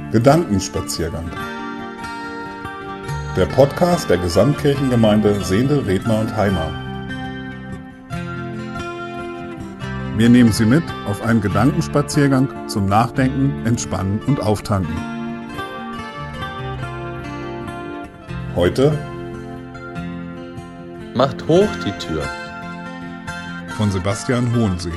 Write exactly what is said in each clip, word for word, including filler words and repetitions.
Gedankenspaziergang. Der Podcast der Gesamtkirchengemeinde Sehnde, Redmar und Heimar. Wir nehmen Sie mit auf einen Gedankenspaziergang zum Nachdenken, Entspannen und Auftanken. Heute Macht hoch die Tür von Sebastian Hohensee.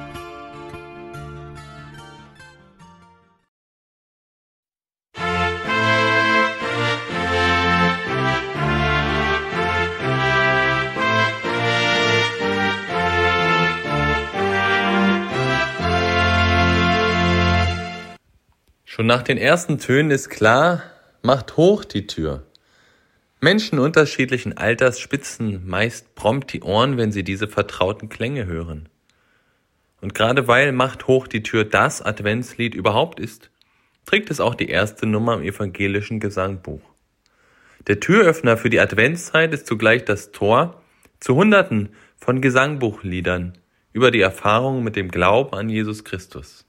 Schon nach den ersten Tönen ist klar, macht hoch die Tür. Menschen unterschiedlichen Alters spitzen meist prompt die Ohren, wenn sie diese vertrauten Klänge hören. Und gerade weil Macht hoch die Tür das Adventslied überhaupt ist, trägt es auch die erste Nummer im evangelischen Gesangbuch. Der Türöffner für die Adventszeit ist zugleich das Tor zu Hunderten von Gesangbuchliedern über die Erfahrung mit dem Glauben an Jesus Christus.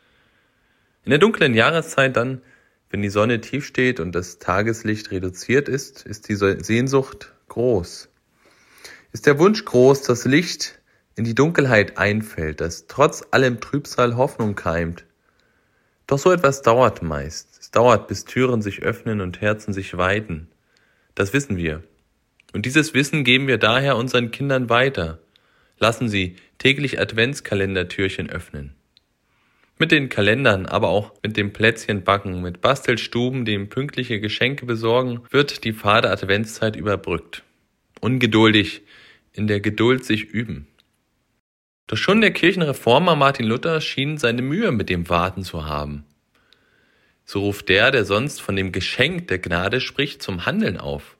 In der dunklen Jahreszeit dann, wenn die Sonne tief steht und das Tageslicht reduziert ist, ist die Sehnsucht groß. Ist der Wunsch groß, dass Licht in die Dunkelheit einfällt, dass trotz allem Trübsal Hoffnung keimt. Doch so etwas dauert meist. Es dauert, bis Türen sich öffnen und Herzen sich weiten. Das wissen wir. Und dieses Wissen geben wir daher unseren Kindern weiter. Lassen sie täglich Adventskalendertürchen öffnen. Mit den Kalendern, aber auch mit dem Plätzchenbacken, mit Bastelstuben, dem pünktliche Geschenke besorgen, wird die fade Adventszeit überbrückt. Ungeduldig, in der Geduld sich üben. Doch schon der Kirchenreformer Martin Luther schien seine Mühe mit dem Warten zu haben. So ruft der, der sonst von dem Geschenk der Gnade spricht, zum Handeln auf.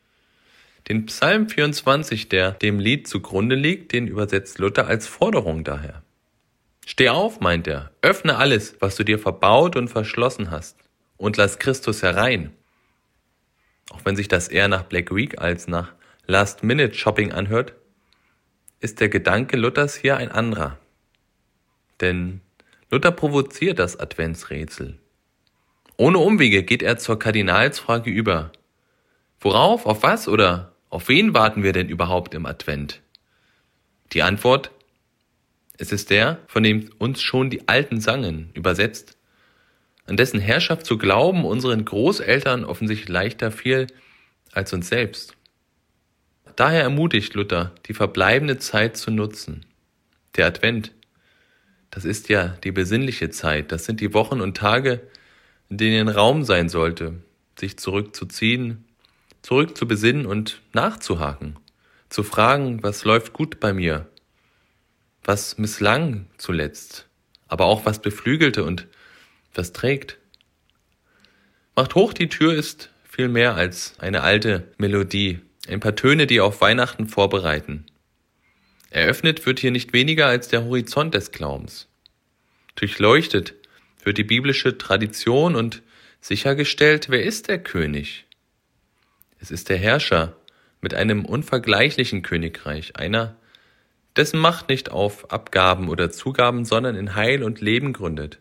Den Psalm vierundzwanzig, der dem Lied zugrunde liegt, den übersetzt Luther als Forderung daher. Steh auf, meint er, öffne alles, was du dir verbaut und verschlossen hast, und lass Christus herein. Auch wenn sich das eher nach Black Week als nach Last-Minute-Shopping anhört, ist der Gedanke Luthers hier ein anderer. Denn Luther provoziert das Adventsrätsel. Ohne Umwege geht er zur Kardinalsfrage über. Worauf, auf was oder auf wen warten wir denn überhaupt im Advent? Die Antwort: Es ist der, von dem uns schon die Alten sangen, übersetzt, an dessen Herrschaft zu glauben unseren Großeltern offensichtlich leichter fiel als uns selbst. Daher ermutigt Luther, die verbleibende Zeit zu nutzen. Der Advent, das ist ja die besinnliche Zeit, das sind die Wochen und Tage, in denen Raum sein sollte, sich zurückzuziehen, zurück zu besinnen und nachzuhaken, zu fragen, was läuft gut bei mir, was misslang zuletzt, aber auch was beflügelte und was trägt. Macht hoch die Tür ist viel mehr als eine alte Melodie, ein paar Töne, die auf Weihnachten vorbereiten. Eröffnet wird hier nicht weniger als der Horizont des Glaubens. Durchleuchtet wird die biblische Tradition und sichergestellt, wer ist der König? Es ist der Herrscher mit einem unvergleichlichen Königreich, einer, dessen Macht nicht auf Abgaben oder Zugaben, sondern in Heil und Leben gründet.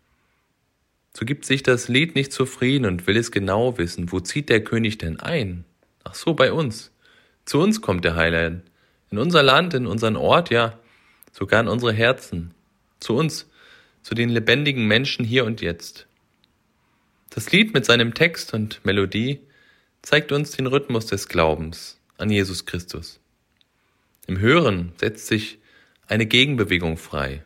So gibt sich das Lied nicht zufrieden und will es genau wissen, wo zieht der König denn ein? Ach so, bei uns. Zu uns kommt der Heiland. In unser Land, in unseren Ort, ja, sogar in unsere Herzen. Zu uns, zu den lebendigen Menschen hier und jetzt. Das Lied mit seinem Text und Melodie zeigt uns den Rhythmus des Glaubens an Jesus Christus. Im Hören setzt sich eine Gegenbewegung frei.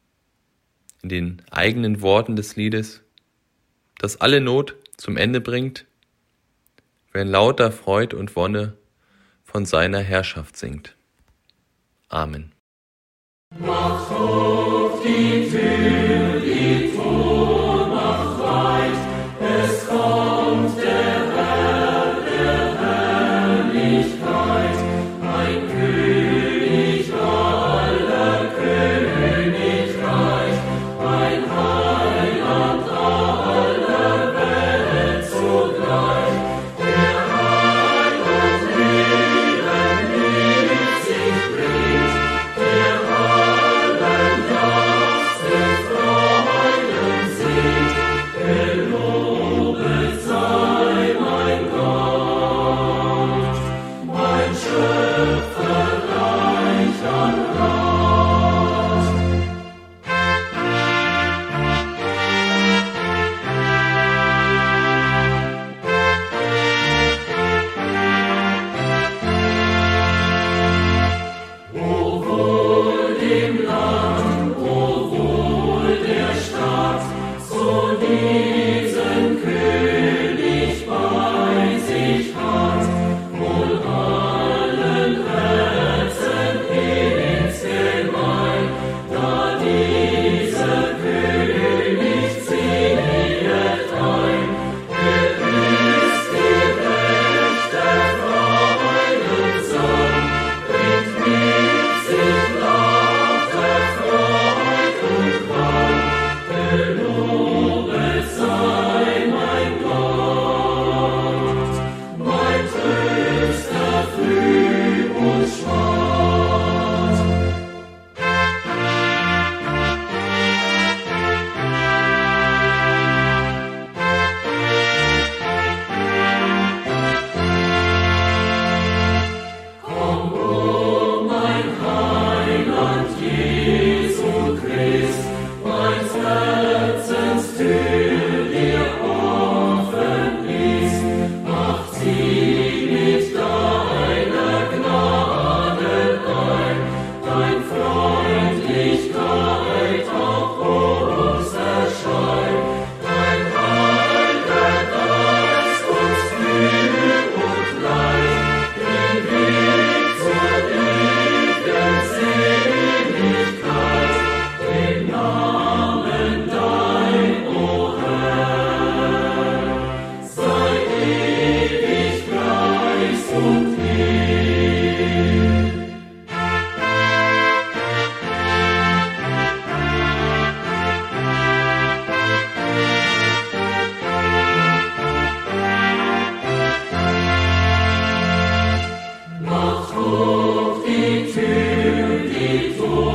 In den eigenen Worten des Liedes, das alle Not zum Ende bringt, wer in lauter Freud und Wonne von seiner Herrschaft singt. Amen. Macht auf die Tür, die Tor macht weit, es kommt der Herr der Herrlichkeit, ein König aller Königreich, ein Heiland aller Welt zugleich, der Heiland Leben mit sich bringt, der allen das Macht hoch die Tür, die Tür.